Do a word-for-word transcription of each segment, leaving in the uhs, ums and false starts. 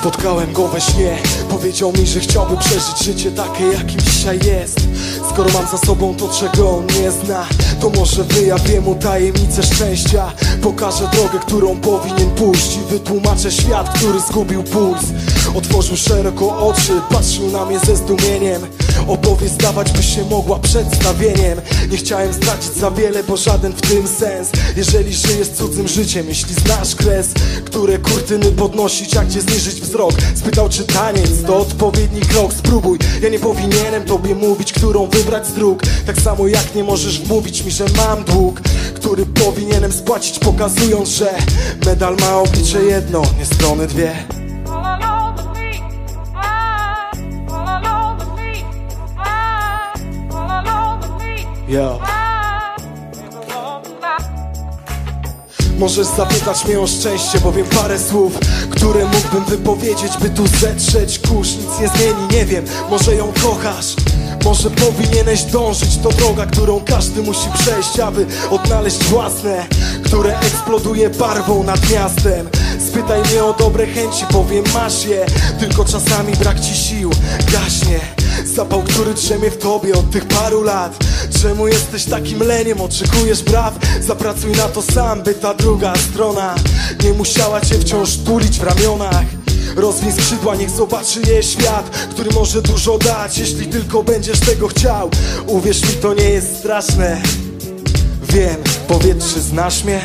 Spotkałem go we śnie, powiedział mi, że chciałby przeżyć życie takie, jakim dzisiaj jest. Skoro mam za sobą to, czego on nie zna, to może wyjawię mu tajemnicę szczęścia. Pokażę drogę, którą powinien pójść i wytłumaczę świat, który zgubił puls. Otworzył szeroko oczy, patrzył na mnie ze zdumieniem. Opowieść zdawać by się mogła przedstawieniem. Nie chciałem zdradzić za wiele, bo żaden w tym sens. Jeżeli żyjesz cudzym życiem, jeśli znasz kres, które kurtyny podnosić, jak cię zniżyć wzrok. Spytał, czy taniec to odpowiedni krok. Spróbuj, ja nie powinienem tobie mówić, którą wybrać z dróg. Tak samo jak nie możesz wmówić mi, że mam dług, który powinienem spłacić, pokazując, że medal ma oblicze jedno, nie strony dwie. Yo. Możesz zapytać mnie o szczęście, bo wiem parę słów, które mógłbym wypowiedzieć, by tu zetrzeć kurz. Nic nie zmieni, nie wiem, może ją kochasz, może powinieneś dążyć. To droga, którą każdy musi przejść, aby odnaleźć własne, które eksploduje barwą nad miastem. Spytaj mnie o dobre chęci, powiem masz je, tylko czasami brak ci sił gaśnie zapał, który drzemie w tobie od tych paru lat. Czemu jesteś takim leniem, oczekujesz praw? Zapracuj na to sam, by ta druga strona nie musiała cię wciąż tulić w ramionach. Rozwiń skrzydła, niech zobaczy je świat, który może dużo dać, jeśli tylko będziesz tego chciał. Uwierz mi, to nie jest straszne. Wiem, powiedz, czy znasz mnie?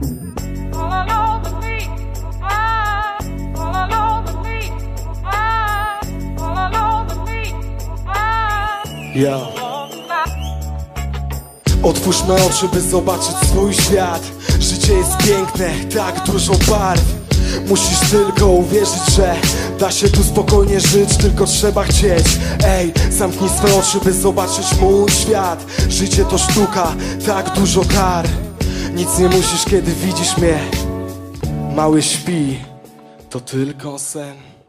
Yo. Otwórzmy oczy, by zobaczyć swój świat. Życie jest piękne, tak dużo barw. Musisz tylko uwierzyć, że da się tu spokojnie żyć, tylko trzeba chcieć. Ej, zamknij swe oczy, by zobaczyć mój świat. Życie to sztuka, tak dużo kar. Nic nie musisz, kiedy widzisz mnie. Mały śpi, to tylko sen.